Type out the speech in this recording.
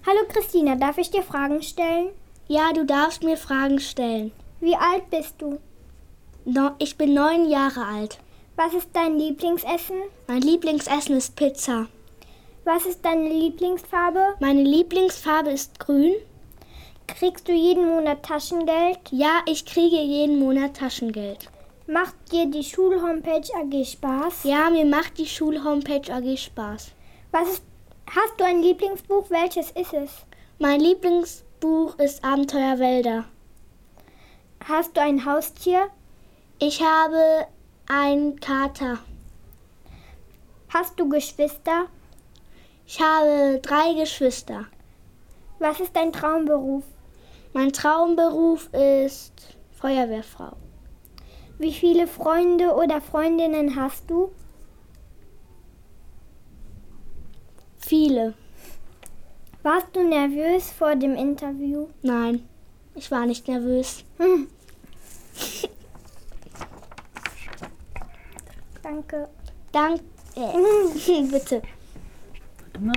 Hallo Christina, darf ich dir Fragen stellen? Ja, du darfst mir Fragen stellen. Wie alt bist du? Ich bin 9 Jahre alt. Was ist dein Lieblingsessen? Mein Lieblingsessen ist Pizza. Was ist deine Lieblingsfarbe? Meine Lieblingsfarbe ist grün. Kriegst du jeden Monat Taschengeld? Ja, ich kriege jeden Monat Taschengeld. Macht dir die Schulhomepage AG Spaß? Ja, mir macht die Schulhomepage AG Spaß. Hast du ein Lieblingsbuch? Welches ist es? Mein Lieblingsbuch ist Abenteuerwälder. Hast du ein Haustier? Ich habe einen Kater. Hast du Geschwister? Ich habe 3 Geschwister. Was ist dein Traumberuf? Mein Traumberuf ist Feuerwehrfrau. Wie viele Freunde oder Freundinnen hast du? Viele. Warst du nervös vor dem Interview? Nein, ich war nicht nervös. Danke. Danke. Bitte.